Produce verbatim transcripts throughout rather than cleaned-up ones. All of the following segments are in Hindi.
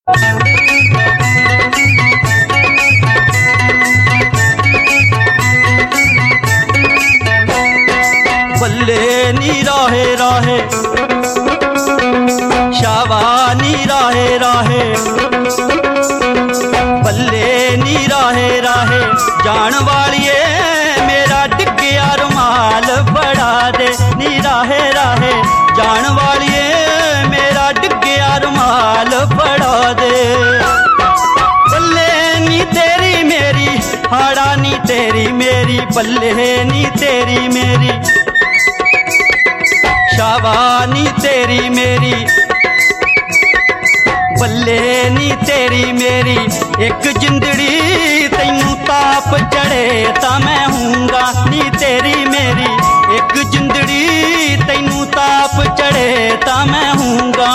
बल्ले नी राहे राहे शाबानी राहे राहे, बल्ले नी राहे राहे जान वालिए मेरा डिग्गिया रुमाल फड़ा दे। नी राहे राहे जान वालिए मेरा डिग्गिया रुमाल फड़ा दे। बल्ले नी तेरी मेरी हाड़ा नी तेरी मेरी, बल्ले नी तेरी मेरी शाबानी तेरी मेरी, बल्ले नी तेरी मेरी। एक जिंदड़ी तैनू ताप चढ़े ता मैं हूँगा नी तेरी मेरी, एक जिंदड़ी तैनू ताप चढ़े ता मैं हूँगा।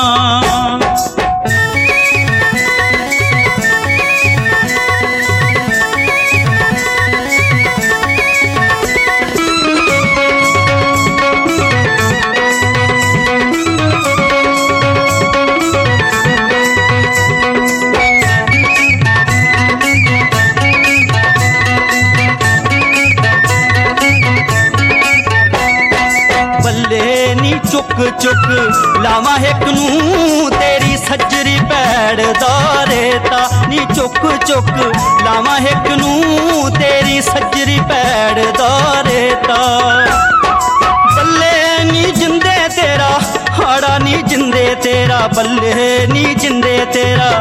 चुक चुक लावा एक नू तेरी सज्जरी पैड़ दारेता। नी चुक चुक लावा एक नू तेरी सज्जरी पैड़ दारेता। बल्ले नी जिंदे तेरा हाड़ा नी जिंदे तेरा, बल्ले नी जिंदे तेरा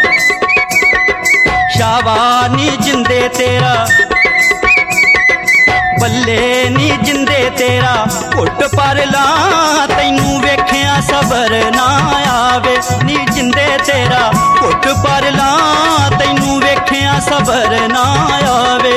शाबानी जिंदे तेरा, बल्ले नी जिंदे तेरा। घुट पर ला तैनू वेखिया सबर ना आवे नी जिंदे तेरा, घुट पर ला तैनू वेखिया सबर ना आवे।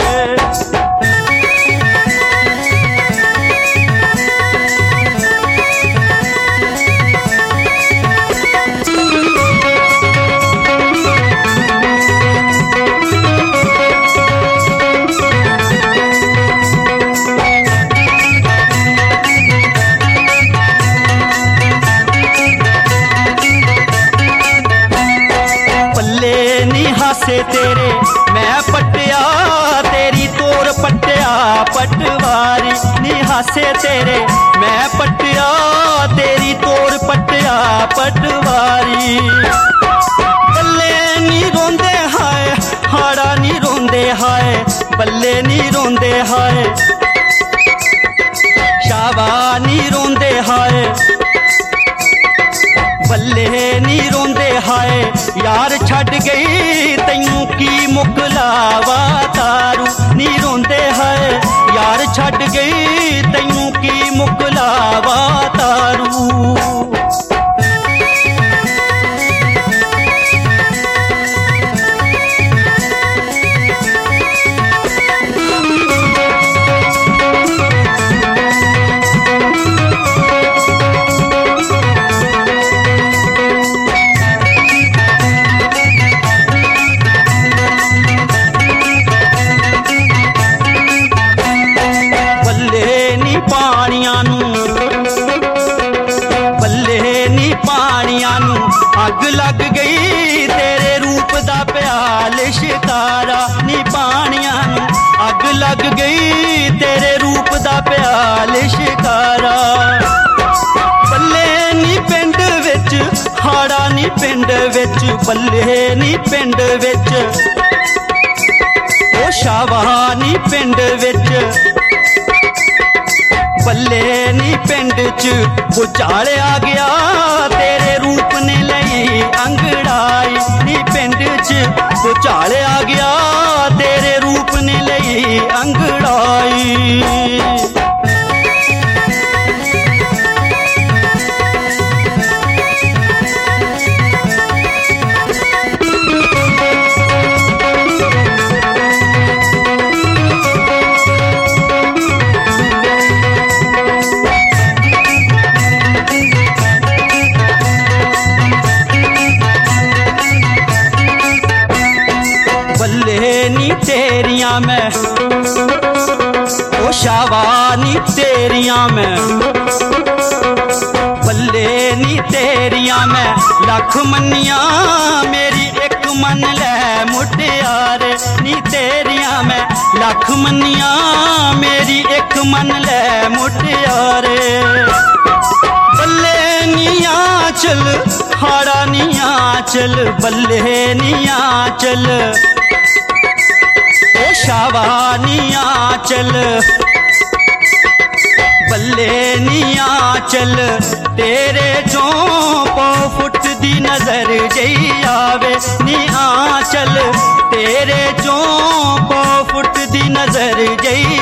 तेरे मैं पटिया तेरी तोर पटिया पटवारी। नी हासे तेरे मैं पटिया तेरी तोर पटिया पटवारी। बल्ले नी रोंदे हाय हाड़ा नी रोंदे हाय, बल्ले नी रोंदे हाय शाबानी रोंदे हाय, बल्ले नी रोंदे हाय। यार छड़ गई तैनू की मुकलावा तारू, नी रोंदे हाय यार छड़ गई तैनू की मुकलावा तारू। अग लग गई तेरे रूप दा प्याल शिकारा। नी पानिया नू अग लग गई तेरे रूप दा प्याल शिकारा। बल्ले नी पिंड विच हाड़ा नी पिंड विच, बल्ले नी पिंड विच ओ शाबानी पिंड विच, बल्ले नी पिंड च भुचाल आ गया तेरे रूप ने लई अंगड़ाई। नी पिंड च भुचाल आ गया तेरे रूप ने लई अंगड़ाई। तेरिया में ओ शाबानी तेरिया में, बल्ले नी तेरिया मैं लख मनिया मेरी एक मन ले मुटियारे नी तेरिया मैं लख मनिया मेरी एक मन ले मुटियारे बल्ले निया चल हाड़ा निया चल बल्ले निया चल ओ शावा निया चल बल्ले निया चल तेरे चों पौ फुट दी नजर जई आवे निया चल तेरे चों पौ फुट दी नजर जई